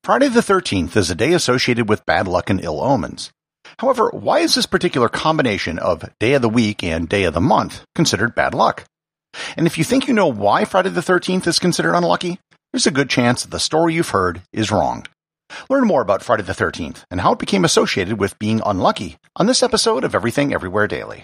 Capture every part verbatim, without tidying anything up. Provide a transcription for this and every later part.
Friday the thirteenth is a day associated with bad luck and ill omens. However, why is this particular combination of day of the week and day of the month considered bad luck? And if you think you know why Friday the thirteenth is considered unlucky, there's a good chance that the story you've heard is wrong. Learn more about Friday the thirteenth and how it became associated with being unlucky on this episode of Everything Everywhere Daily.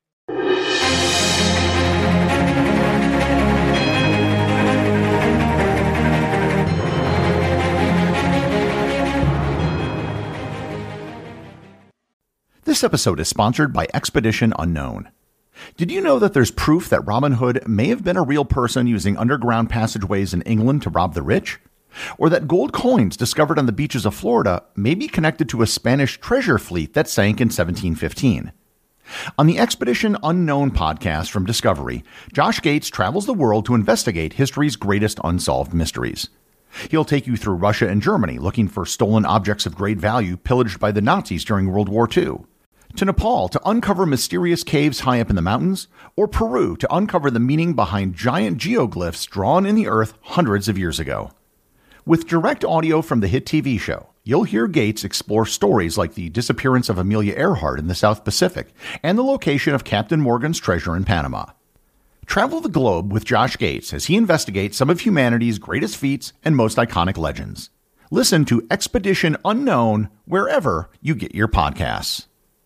This episode is sponsored by Expedition Unknown. Did you know that there's proof that Robin Hood may have been a real person using underground passageways in England to rob the rich? Or that gold coins discovered on the beaches of Florida may be connected to a Spanish treasure fleet that sank in seventeen fifteen? On the Expedition Unknown podcast from Discovery, Josh Gates travels the world to investigate history's greatest unsolved mysteries. He'll take you through Russia and Germany looking for stolen objects of great value pillaged by the Nazis during World War Two, to Nepal to uncover mysterious caves high up in the mountains, or Peru to uncover the meaning behind giant geoglyphs drawn in the earth hundreds of years ago. With direct audio from the hit T V show, you'll hear Gates explore stories like the disappearance of Amelia Earhart in the South Pacific and the location of Captain Morgan's treasure in Panama. Travel the globe with Josh Gates as he investigates some of humanity's greatest feats and most iconic legends. Listen to Expedition Unknown wherever you get your podcasts.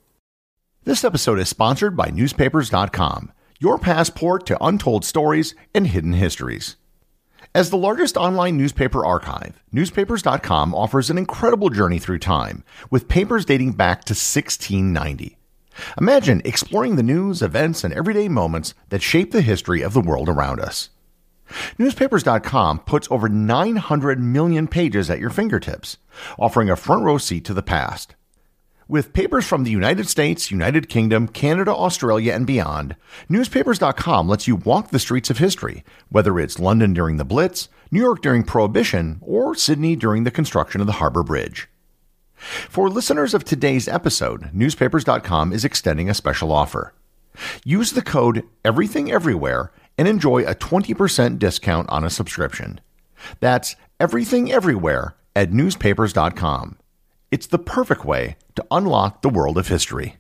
This episode is sponsored by newspapers dot com, your passport to untold stories and hidden histories. As the largest online newspaper archive, newspapers dot com offers an incredible journey through time, with papers dating back to sixteen ninety. Imagine exploring the news, events, and everyday moments that shape the history of the world around us. newspapers dot com puts over nine hundred million pages at your fingertips, offering a front row seat to the past. With papers from the United States, United Kingdom, Canada, Australia, and beyond, newspapers dot com lets you walk the streets of history, whether it's London during the Blitz, New York during Prohibition, or Sydney during the construction of the Harbor Bridge. For listeners of today's episode, newspapers dot com is extending a special offer. Use the code EVERYTHINGEVERYWHERE and enjoy a twenty percent discount on a subscription. That's Everything Everywhere at newspapers dot com. It's the perfect way to unlock the world of history.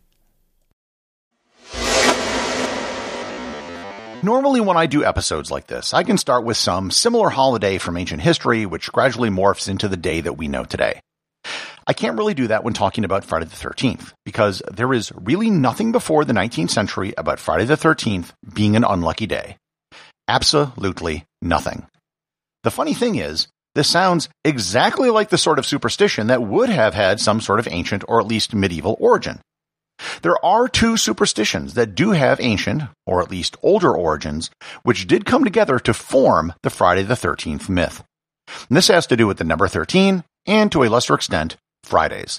Normally when I do episodes like this, I can start with some similar holiday from ancient history, which gradually morphs into the day that we know today. I can't really do that when talking about Friday the thirteenth, because there is really nothing before the nineteenth century about Friday the thirteenth being an unlucky day. Absolutely nothing. The funny thing is, this sounds exactly like the sort of superstition that would have had some sort of ancient or at least medieval origin. There are two superstitions that do have ancient, or at least older origins, which did come together to form the Friday the thirteenth myth. And this has to do with the number thirteen, and to a lesser extent, Fridays.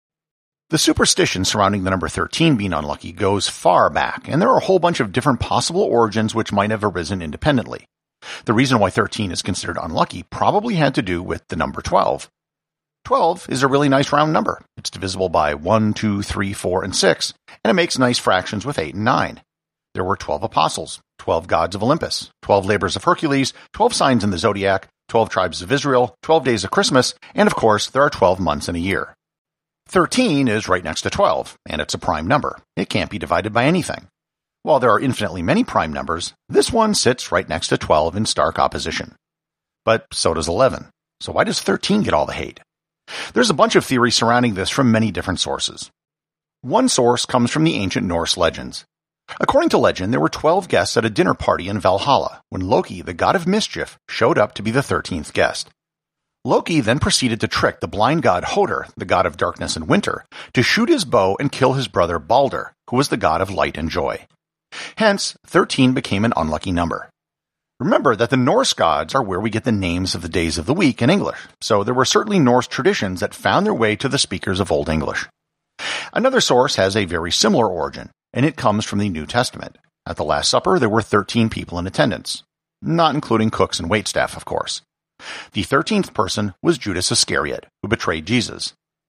The superstition surrounding the number thirteen being unlucky goes far back, and there are a whole bunch of different possible origins which might have arisen independently. The reason why thirteen is considered unlucky probably had to do with the number twelve. twelve is a really nice round number. It's divisible by one, two, three, four, and six, and it makes nice fractions with eight and nine. There were twelve apostles, twelve gods of Olympus, twelve labors of Hercules, twelve signs in the zodiac, twelve tribes of Israel, twelve days of Christmas, and of course, there are twelve months in a year. thirteen is right next to twelve, and it's a prime number. It can't be divided by anything. While there are infinitely many prime numbers, this one sits right next to twelve in stark opposition. But so does eleven. So why does thirteen get all the hate? There's a bunch of theories surrounding this from many different sources. One source comes from the ancient Norse legends. According to legend, there were twelve guests at a dinner party in Valhalla when Loki, the god of mischief, showed up to be the thirteenth guest. Loki then proceeded to trick the blind god Hoder, the god of darkness and winter, to shoot his bow and kill his brother Balder, who was the god of light and joy. Hence, thirteen became an unlucky number. Remember that the Norse gods are where we get the names of the days of the week in English, so there were certainly Norse traditions that found their way to the speakers of Old English. Another source has a very similar origin, and it comes from the New Testament. At the Last Supper, there were thirteen people in attendance, not including cooks and waitstaff, of course. The thirteenth person was Judas Iscariot, who betrayed Jesus.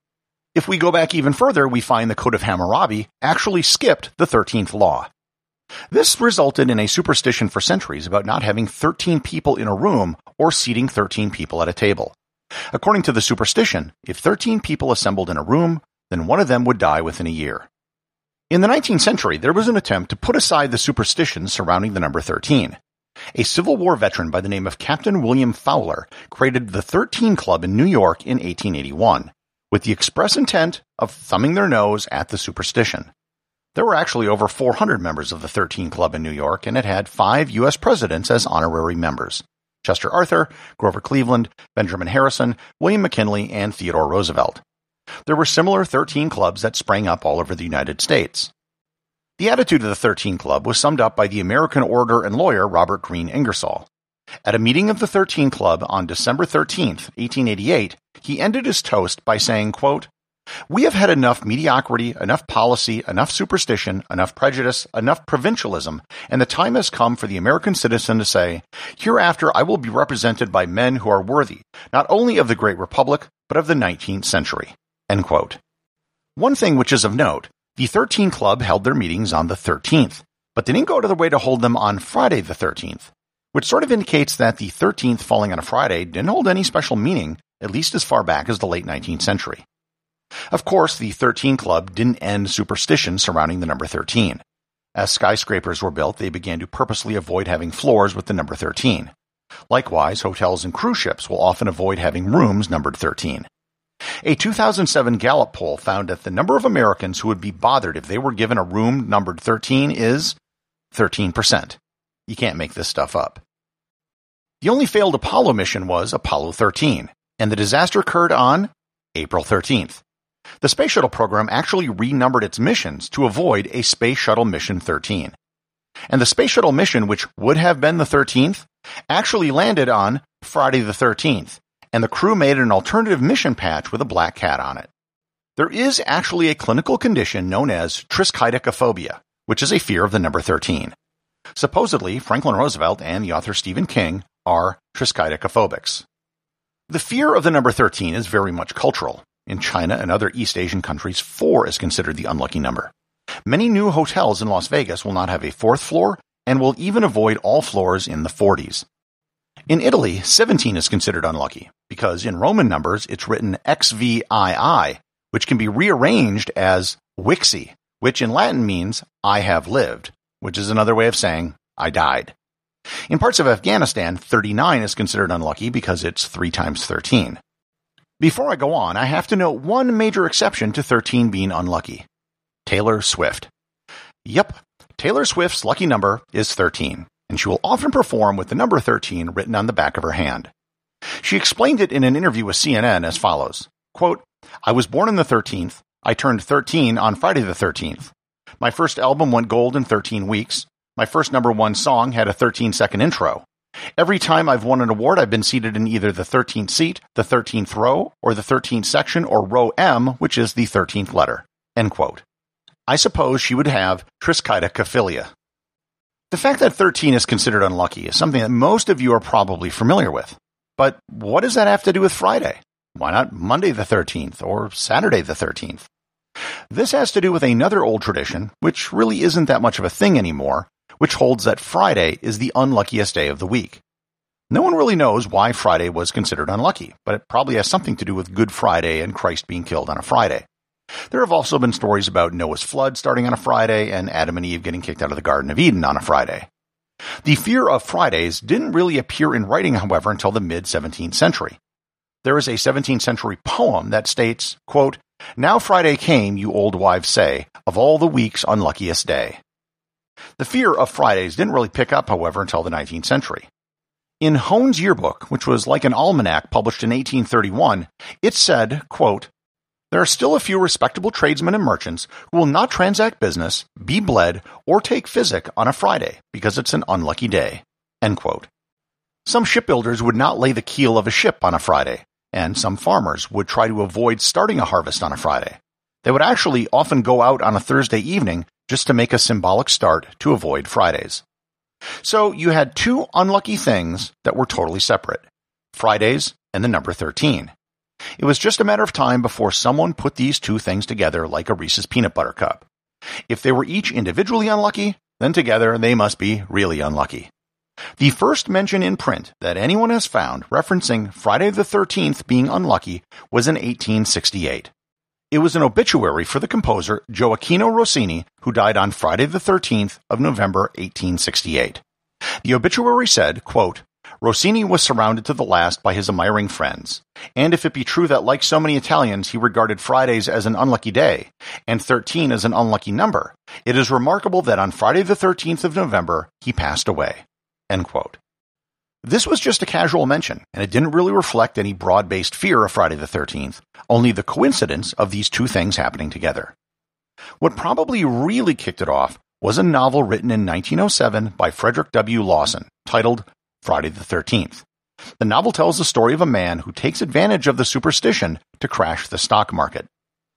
If we go back even further, we find the Code of Hammurabi actually skipped the thirteenth law. This resulted in a superstition for centuries about not having thirteen people in a room or seating thirteen people at a table. According to the superstition, if thirteen people assembled in a room, then one of them would die within a year. In the nineteenth century, there was an attempt to put aside the superstitions surrounding the number thirteen. A Civil War veteran by the name of Captain William Fowler created the thirteen Club in New York in eighteen eighty-one, with the express intent of thumbing their nose at the superstition. There were actually over four hundred members of the thirteen Club in New York, and it had five U S presidents as honorary members: Chester Arthur, Grover Cleveland, Benjamin Harrison, William McKinley, and Theodore Roosevelt. There were similar thirteen clubs that sprang up all over the United States. The attitude of the thirteen Club was summed up by the American orator and lawyer Robert Greene Ingersoll. At a meeting of the thirteen Club on December thirteenth, eighteen eighty-eight, he ended his toast by saying, quote, "We have had enough mediocrity, enough policy, enough superstition, enough prejudice, enough provincialism, and the time has come for the American citizen to say, hereafter I will be represented by men who are worthy, not only of the great republic, but of the nineteenth century." End quote. One thing which is of note, the thirteen Club held their meetings on the thirteenth, but they didn't go to the way to hold them on Friday the thirteenth, which sort of indicates that the thirteenth falling on a Friday didn't hold any special meaning, at least as far back as the late nineteenth century. Of course, the thirteen Club didn't end superstition surrounding the number thirteen. As skyscrapers were built, they began to purposely avoid having floors with the number thirteen. Likewise, hotels and cruise ships will often avoid having rooms numbered thirteen. A two thousand seven Gallup poll found that the number of Americans who would be bothered if they were given a room numbered thirteen is thirteen percent. You can't make this stuff up. The only failed Apollo mission was Apollo thirteen, and the disaster occurred on April thirteenth. The Space Shuttle program actually renumbered its missions to avoid a Space Shuttle Mission thirteen. And the Space Shuttle mission, which would have been the thirteenth, actually landed on Friday the thirteenth, and the crew made an alternative mission patch with a black cat on it. There is actually a clinical condition known as triskaidekaphobia, which is a fear of the number thirteen. Supposedly, Franklin Roosevelt and the author Stephen King are triskaidekaphobics. The fear of the number thirteen is very much cultural. In China and other East Asian countries, four is considered the unlucky number. Many new hotels in Las Vegas will not have a fourth floor and will even avoid all floors in the forties. In Italy, seventeen is considered unlucky because in Roman numbers it's written X V I I, which can be rearranged as Vixi, which in Latin means I have lived, which is another way of saying I died. In parts of Afghanistan, thirty-nine is considered unlucky because it's three times thirteen. Before I go on, I have to note one major exception to thirteen being unlucky. Taylor Swift. Yep, Taylor Swift's lucky number is thirteen, and she will often perform with the number thirteen written on the back of her hand. She explained it in an interview with C N N as follows, quote, "I was born on the thirteenth. I turned thirteen on Friday the thirteenth. My first album went gold in thirteen weeks. My first number one song had a thirteen-second intro. Every time I've won an award, I've been seated in either the thirteenth seat, the thirteenth row, or the thirteenth section, or row M, which is the thirteenth letter." End quote. I suppose she would have triskaidekaphilia. The fact that thirteen is considered unlucky is something that most of you are probably familiar with. But what does that have to do with Friday? Why not Monday the thirteenth or Saturday the thirteenth? This has to do with another old tradition, which really isn't that much of a thing anymore, which holds that Friday is the unluckiest day of the week. No one really knows why Friday was considered unlucky, but it probably has something to do with Good Friday and Christ being killed on a Friday. There have also been stories about Noah's flood starting on a Friday and Adam and Eve getting kicked out of the Garden of Eden on a Friday. The fear of Fridays didn't really appear in writing, however, until the mid-seventeenth century. There is a seventeenth century poem that states, quote, "Now Friday came, you old wives say, of all the week's unluckiest day." The fear of Fridays didn't really pick up, however, until the nineteenth century. In Hone's Yearbook, which was like an almanac published in eighteen thirty-one, it said, quote, "There are still a few respectable tradesmen and merchants who will not transact business, be bled, or take physic on a Friday, because it's an unlucky day." End quote. Some shipbuilders would not lay the keel of a ship on a Friday, and some farmers would try to avoid starting a harvest on a Friday. They would actually often go out on a Thursday evening just to make a symbolic start to avoid Fridays. So you had two unlucky things that were totally separate: Fridays and the number thirteen. It was just a matter of time before someone put these two things together like a Reese's peanut butter cup. If they were each individually unlucky, then together they must be really unlucky. The first mention in print that anyone has found referencing Friday the thirteenth being unlucky was in eighteen sixty-eight. It was an obituary for the composer Gioacchino Rossini, who died on Friday the thirteenth of November eighteen sixty-eight. The obituary said, quote, Rossini was surrounded to the last by his admiring friends, and if it be true that like so many Italians he regarded Fridays as an unlucky day, and thirteen as an unlucky number, it is remarkable that on Friday the thirteenth of November he passed away. End quote. This was just a casual mention, and it didn't really reflect any broad-based fear of Friday the thirteenth, only the coincidence of these two things happening together. What probably really kicked it off was a novel written in nineteen oh seven by Frederick W. Lawson, titled Friday the thirteenth. The novel tells the story of a man who takes advantage of the superstition to crash the stock market.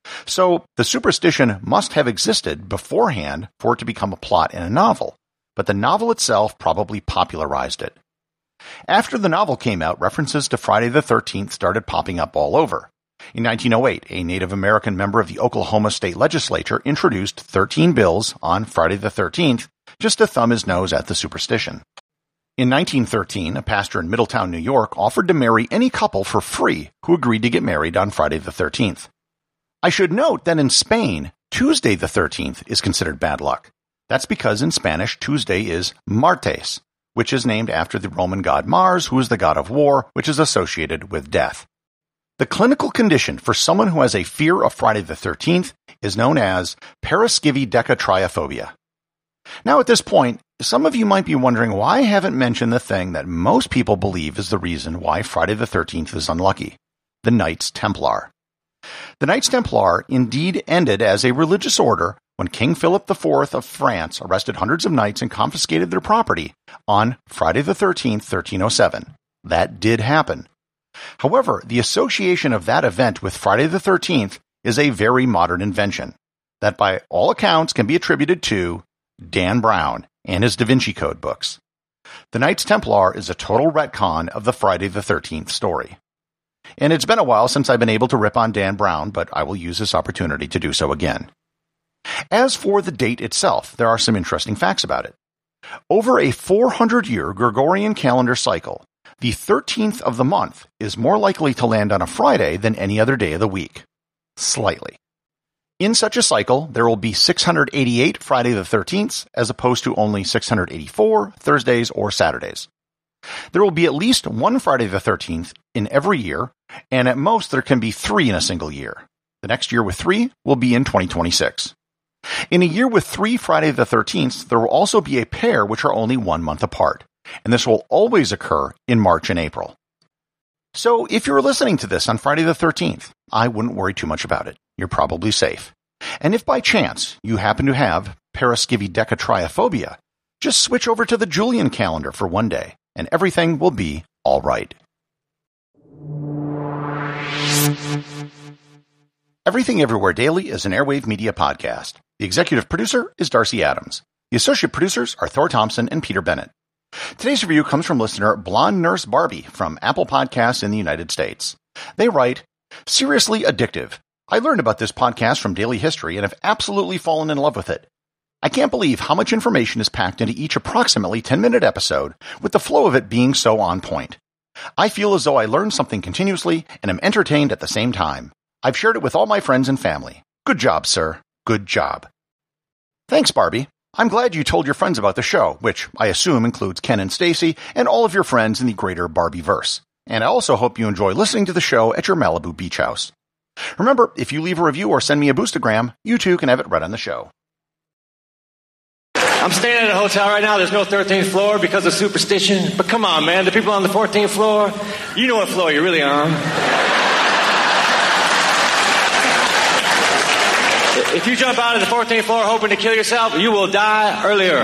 So, the superstition must have existed beforehand for it to become a plot in a novel, but the novel itself probably popularized it. After the novel came out, references to Friday the thirteenth started popping up all over. In nineteen oh eight, a Native American member of the Oklahoma State Legislature introduced thirteen bills on Friday the thirteenth just to thumb his nose at the superstition. In nineteen thirteen, a pastor in Middletown, New York, offered to marry any couple for free who agreed to get married on Friday the thirteenth. I should note that in Spain, Tuesday the thirteenth is considered bad luck. That's because in Spanish, Tuesday is Martes, which is named after the Roman god Mars, who is the god of war, which is associated with death. The clinical condition for someone who has a fear of Friday the thirteenth is known as paraskevidekatriophobia. Now at this point, some of you might be wondering why I haven't mentioned the thing that most people believe is the reason why Friday the thirteenth is unlucky: the Knights Templar. The Knights Templar indeed ended as a religious order when King Philip the Fourth of France arrested hundreds of knights and confiscated their property on Friday the thirteenth, thirteen oh seven. That did happen. However, the association of that event with Friday the thirteenth is a very modern invention that by all accounts can be attributed to Dan Brown and his Da Vinci Code books. The Knights Templar is a total retcon of the Friday the thirteenth story. And it's been a while since I've been able to rip on Dan Brown, but I will use this opportunity to do so again. As for the date itself, there are some interesting facts about it. Over a four hundred year Gregorian calendar cycle, the thirteenth of the month is more likely to land on a Friday than any other day of the week. Slightly. In such a cycle, there will be six hundred eighty-eight Friday the thirteenths, as opposed to only six hundred eighty-four Thursdays or Saturdays. There will be at least one Friday the thirteenth in every year, and at most there can be three in a single year. The next year with three will be in twenty twenty-six. In a year with three Friday the thirteenths, there will also be a pair which are only one month apart, and this will always occur in March and April. So if you're listening to this on Friday the thirteenth, I wouldn't worry too much about it. You're probably safe. And if by chance you happen to have paraskevidekatriophobia, just switch over to the Julian calendar for one day, and everything will be all right. Everything Everywhere Daily is an Airwave Media podcast. The executive producer is Darcy Adams. The associate producers are Thor Thompson and Peter Bennett. Today's review comes from listener Blonde Nurse Barbie from Apple Podcasts in the United States. They write, "Seriously addictive. I learned about this podcast from Daily History and have absolutely fallen in love with it. I can't believe how much information is packed into each approximately ten minute episode, with the flow of it being so on point. I feel as though I learn something continuously and am entertained at the same time. I've shared it with all my friends and family. Good job, sir. Good job." Thanks, Barbie. I'm glad you told your friends about the show, which I assume includes Ken and Stacy and all of your friends in the greater Barbieverse. And I also hope you enjoy listening to the show at your Malibu beach house. Remember, if you leave a review or send me a boostagram, you too can have it read on the show. I'm staying at a hotel right now. There's no thirteenth floor because of superstition. But come on, man. The people on the fourteenth floor, you know what floor you're really on. If you jump out of the fourteenth floor hoping to kill yourself, you will die earlier.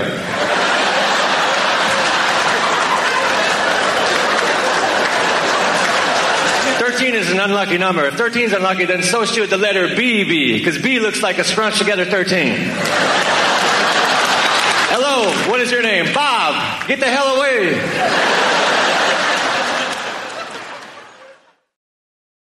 thirteen is an unlucky number. If thirteen is unlucky, then so should the letter B be, because B looks like a scrunched together thirteen. Hello, what is your name? Bob. Get the hell away.